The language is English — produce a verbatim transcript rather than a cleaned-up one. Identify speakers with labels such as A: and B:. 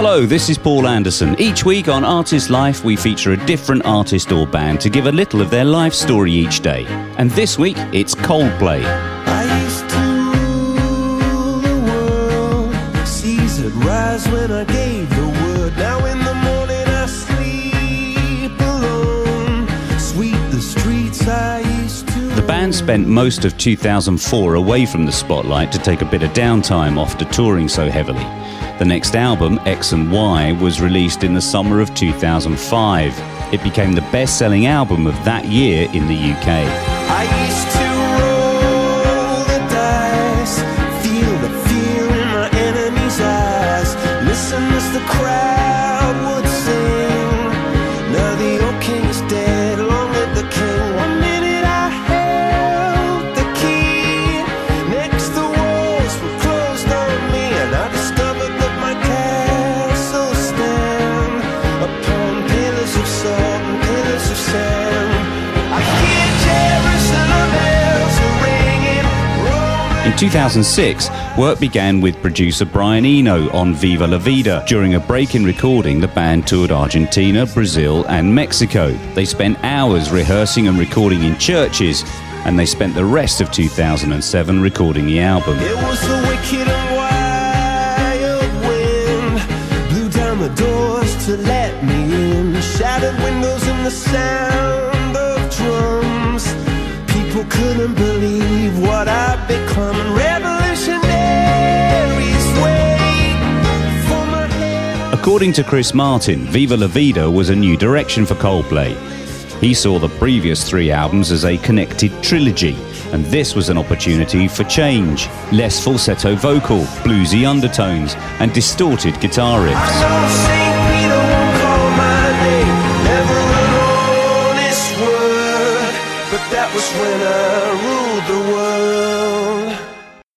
A: Hello, this is Paul Anderson. Each week on Artist Life, we feature a different artist or band to give a little of their life story each day. And this week, it's Coldplay.
B: I used to rule the world, seas would rise when I gave the word. Now in the morning I sleep alone, sweep the streets I used to.
A: The band spent most of two thousand four away from the spotlight to take a bit of downtime after touring so heavily. The next album, X and Y, was released in the summer of two thousand five. It became the best-selling album of that year in the U K.
B: I used to roll the dice, feel the fear in my enemy's eyes, listen as the crowd would sing. Now the old king is dead, long live the king. One minute I held the key, next the walls were closed on me, and I discovered that my castle stand upon pillars of salt and pillars of sand. I hear Jerusalem bells are ringing, rolling.
A: In two thousand six, work began with producer Brian Eno on Viva La Vida. During a break in recording, the band toured Argentina, Brazil and Mexico. They spent hours rehearsing and recording in churches, and they spent the rest of two thousand seven recording the album.
B: It was the wicked and wild wind, blew down the doors to let me in, shattered windows and the sound of drums. People couldn't believe what I'd become, and revolutionaries wait for my head.
A: According to Chris Martin, Viva La Vida was a new direction for Coldplay. He saw the previous three albums as a connected trilogy, and this was an opportunity for change. Less falsetto vocal, bluesy undertones, and distorted guitar
B: I
A: riffs.
B: know Saint Peter won't call my name, never an honest word, but that was when I ruled the world.